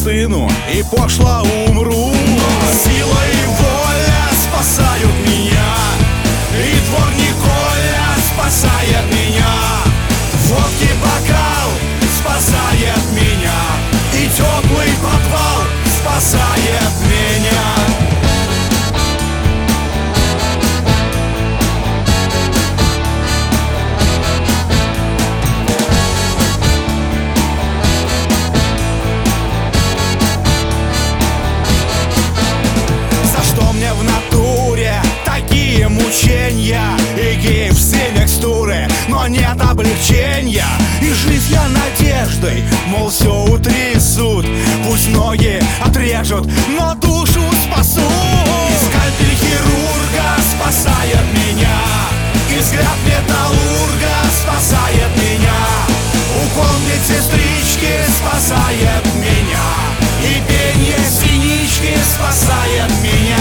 сыну и пошло умру. Сила и воля спасают меня, и дворник Коля спасает меня. Водки бокал спасает меня, и теплый подвал спасает меня. В натуре такие мучения, и геев все микстуры, но нет облегчения. И жив я надеждой, мол, все утрясут. Пусть ноги отрежут, но душу спасут. И скальпель хирурга спасает меня, и взгляд металлурга спасает меня. Укол медсестрички спасает меня, и пенье синички спасает меня.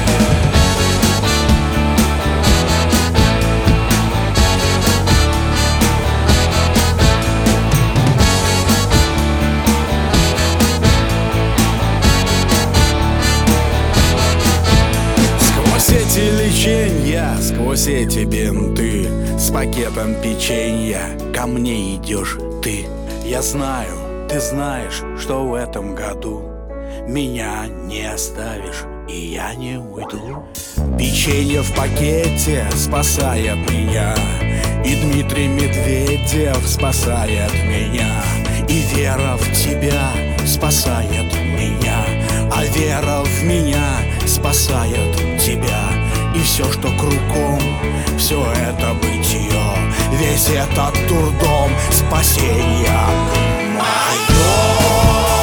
Леченья, сквозь эти бинты, с пакетом печенья ко мне идешь ты. Я знаю, ты знаешь, что в этом году меня не оставишь, и я не уйду. Печенье в пакете спасает меня, и Дмитрий Медведев спасает меня, и вера в тебя спасает меня, а вера в меня спасает тебя. И все, что кругом, все это бытие, весь этот дурдом спасения мое.